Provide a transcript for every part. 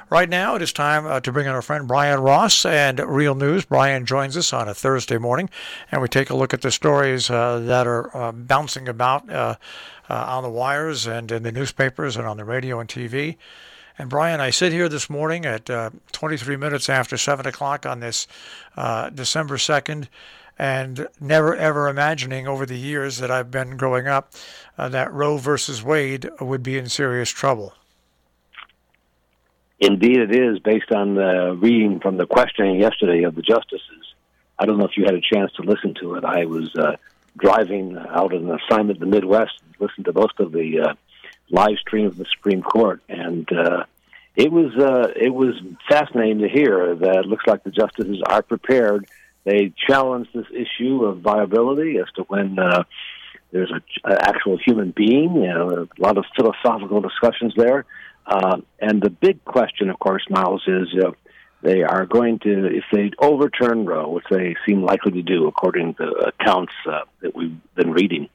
Right now, it is time to bring in our friend Brian Ross and Real News. Brian joins us on a Thursday morning, and we take a look at the stories that are bouncing about on the wires and in the newspapers and on the radio and TV. And Brian, I sit here this morning at 23 minutes after 7 o'clock on this December 2nd, and never ever imagining over the years that I've been growing up that Roe versus Wade would be in serious trouble. Indeed it is, based on reading from the questioning yesterday of the justices. I don't know if you had a chance to listen to it. I was driving out on an assignment in the Midwest and listened to most of the live stream of the Supreme Court, and it was fascinating to hear that it looks like the justices are prepared. They challenged this issue of viability as to when there's an actual human being. A lot of philosophical discussions there. And the big question, of course, Miles, is they are going to, if they overturn Roe, which they seem likely to do, according to accounts that we've been reading,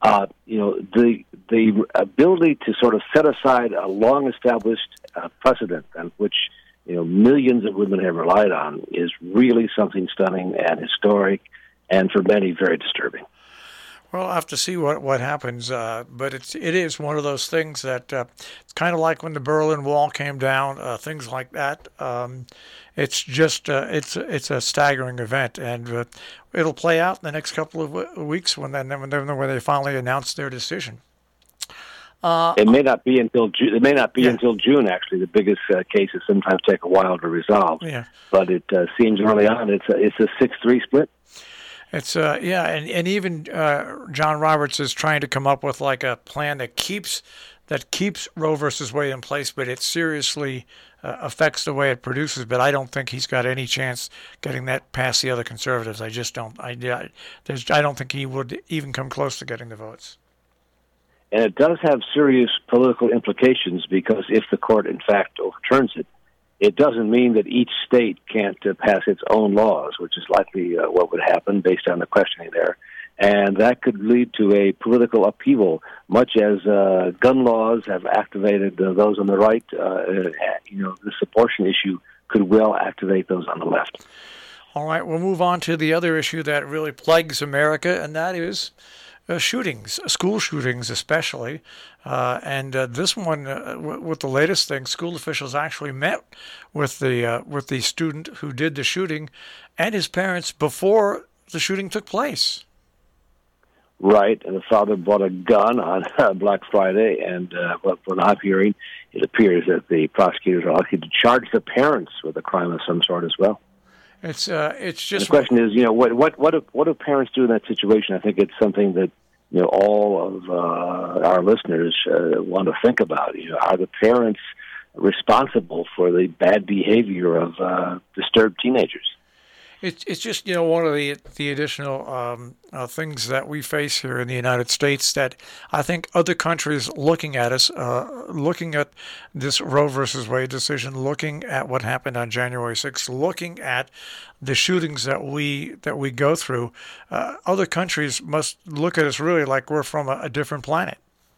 the ability to sort of set aside a long-established precedent on which millions of women have relied on is really something stunning and historic, and for many very disturbing. Well, I'll have to see what happens, but it is one of those things that it's kind of like when the Berlin Wall came down, things like that. It's just it's a staggering event, and it'll play out in the next couple of weeks when they finally announce their decision. It may not be until June. It may not be until June. Actually, the biggest cases sometimes take a while to resolve. Yeah. But it seems early on it's a 6-3 split. It's and even John Roberts is trying to come up with like a plan that keeps Roe versus Wade in place, but it seriously affects the way it produces. But I don't think he's got any chance getting that past the other conservatives. I just don't. I don't think he would even come close to getting the votes. And it does have serious political implications, because if the court, in fact, overturns it, it doesn't mean that each state can't pass its own laws, which is likely what would happen based on the questioning there. And that could lead to a political upheaval, much as gun laws have activated those on the right. This abortion issue could well activate those on the left. All right, we'll move on to the other issue that really plagues America, and that is shootings, school shootings especially. And this one, with the latest thing, school officials actually met with the student who did the shooting and his parents before the shooting took place. Right, and the father bought a gun on Black Friday, and what I'm hearing, it appears that the prosecutors are likely to charge the parents with a crime of some sort as well. It's just. The question is, what do parents do in that situation? I think it's something that all of our listeners want to think about. Are the parents responsible for the bad behavior of disturbed teenagers? It's just one of the additional things that we face here in the United States that I think other countries looking at us, looking at this Roe versus Wade decision, looking at what happened on January 6th, looking at the shootings that we go through, other countries must look at us really like we're from a different planet.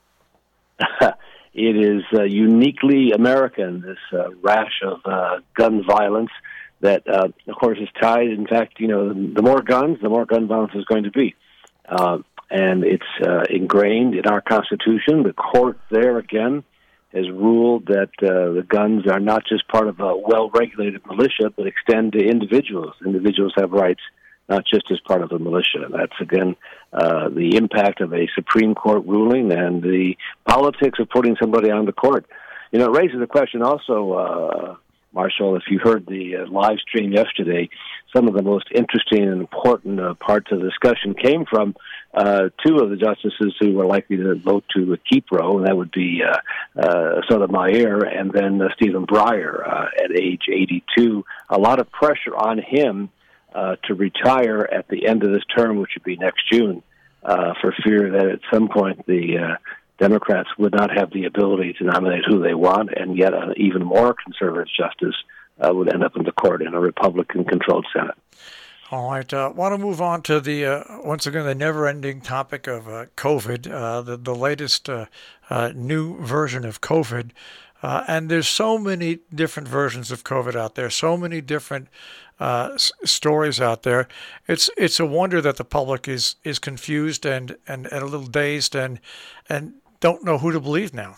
It is uniquely American, this rash of gun violence. That, of course, is tied. In fact, the more guns, the more gun violence is going to be. And it's ingrained in our Constitution. The court there, again, has ruled that the guns are not just part of a well-regulated militia, but extend to individuals. Individuals have rights, not just as part of a militia. And that's, again, the impact of a Supreme Court ruling and the politics of putting somebody on the court. It raises the question also, Marshall, if you heard the live stream yesterday, some of the most interesting and important parts of the discussion came from two of the justices who were likely to vote to keep Roe, and that would be Sotomayor and then Stephen Breyer at age 82. A lot of pressure on him to retire at the end of this term, which would be next June, for fear that at some point the Democrats would not have the ability to nominate who they want, and yet an even more conservative justice would end up in the court in a Republican-controlled Senate. All right. I want to move on to the once again the never-ending topic of COVID. The latest new version of COVID And there's so many different versions of COVID out there, so many different stories out there. It's a wonder that the public is confused and a little dazed and don't know who to believe now.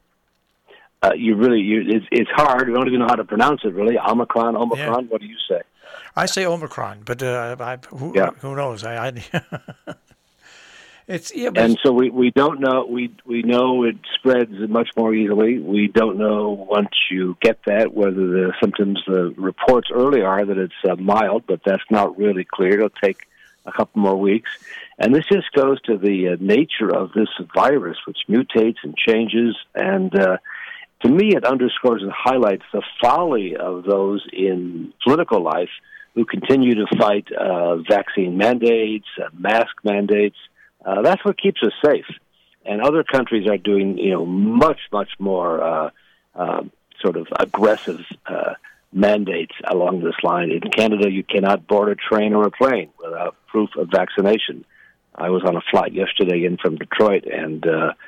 It's hard. You don't even know how to pronounce it, really. Omicron. Yeah. What do you say? I say Omicron, but who knows? And so we don't know. We know it spreads much more easily. We don't know once you get that whether the symptoms, the reports early are that it's mild, but that's not really clear. It'll take a couple more weeks. And this just goes to the nature of this virus, which mutates and changes. And to me, it underscores and highlights the folly of those in political life who continue to fight vaccine mandates, mask mandates. That's what keeps us safe. And other countries are doing, much, much more sort of aggressive mandates along this line. In Canada, you cannot board a train or a plane without proof of vaccination. I was on a flight yesterday in from Detroit, and,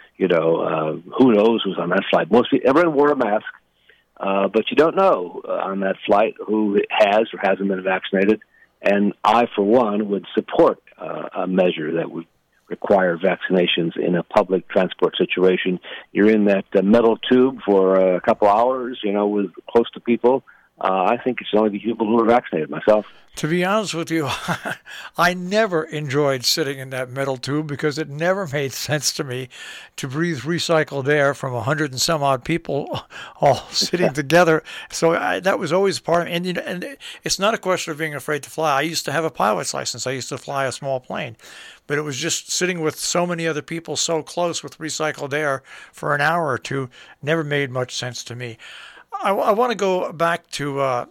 who knows who's on that flight. Everyone wore a mask, but you don't know on that flight who has or hasn't been vaccinated. And I, for one, would support a measure that would require vaccinations in a public transport situation. You're in that metal tube for a couple hours, with close to people. I think it's only the people who are vaccinated, myself. To be honest with you, I never enjoyed sitting in that metal tube because it never made sense to me to breathe recycled air from 100 and some odd people all sitting together. So that was always part of it. And it's not a question of being afraid to fly. I used to have a pilot's license. I used to fly a small plane. But it was just sitting with so many other people so close with recycled air for an hour or two never made much sense to me. I want to go back to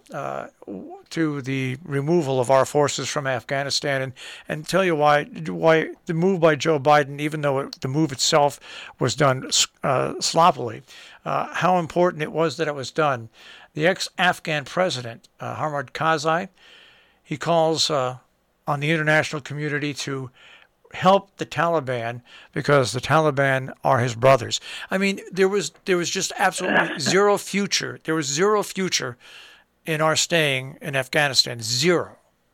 the removal of our forces from Afghanistan and tell you why the move by Joe Biden, even though the move itself was done sloppily, how important it was that it was done. The ex-Afghan president, Hamid Karzai, he calls on the international community to help the Taliban because the Taliban are his brothers. I mean, there was just absolutely zero future. There was zero future in our staying in Afghanistan. Zero.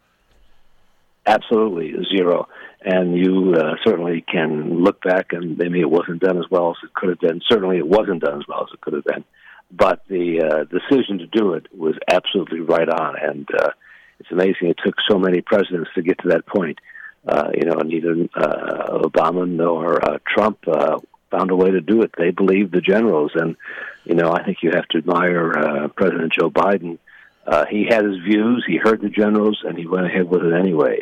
Absolutely zero. And you certainly can look back and maybe it wasn't done as well as it could have been. Certainly it wasn't done as well as it could have been. But the decision to do it was absolutely right on. And it's amazing it took so many presidents to get to that point. Neither Obama nor Trump found a way to do it. They believed the generals, and I think you have to admire President Joe Biden. He had his views, he heard the generals, and he went ahead with it anyway.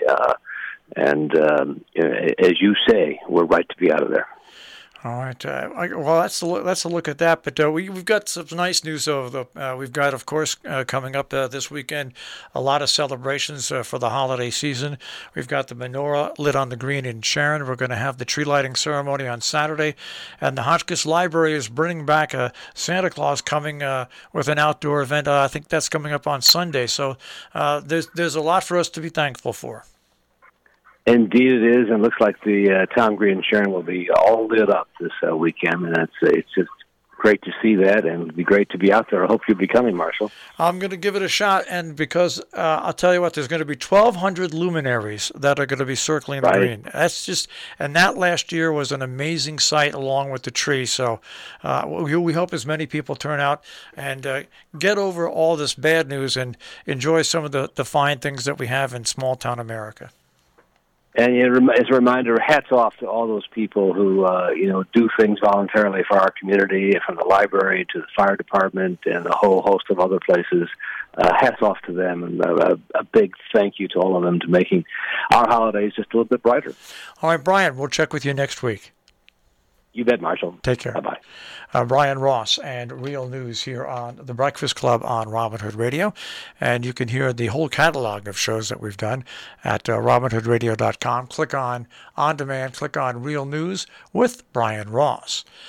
As you say, we're right to be out of there. All right. Well, that's a look at that. But we've got some nice news. We've got, of course, coming up this weekend, a lot of celebrations for the holiday season. We've got the menorah lit on the green in Sharon. We're going to have the tree lighting ceremony on Saturday. And the Hotchkiss Library is bringing back Santa Claus coming with an outdoor event. I think that's coming up on Sunday. So there's a lot for us to be thankful for. Indeed it is, and it looks like the town green in Sharon will be all lit up this weekend, and it's just great to see that, and it'd be great to be out there. I hope you'll be coming, Marshall. I'm going to give it a shot, and because I'll tell you what, there's going to be 1,200 luminaries that are going to be circling the green. And that last year was an amazing sight along with the tree, so we hope as many people turn out and get over all this bad news and enjoy some of the fine things that we have in small-town America. And as a reminder, hats off to all those people who, do things voluntarily for our community, from the library to the fire department and a whole host of other places. Hats off to them, and a big thank you to all of them to making our holidays just a little bit brighter. All right, Brian, we'll check with you next week. You bet, Marshall. Take care. Bye-bye. Brian Ross and Real News here on The Breakfast Club on Robin Hood Radio. And you can hear the whole catalog of shows that we've done at robinhoodradio.com. Click on demand, click on Real News with Brian Ross.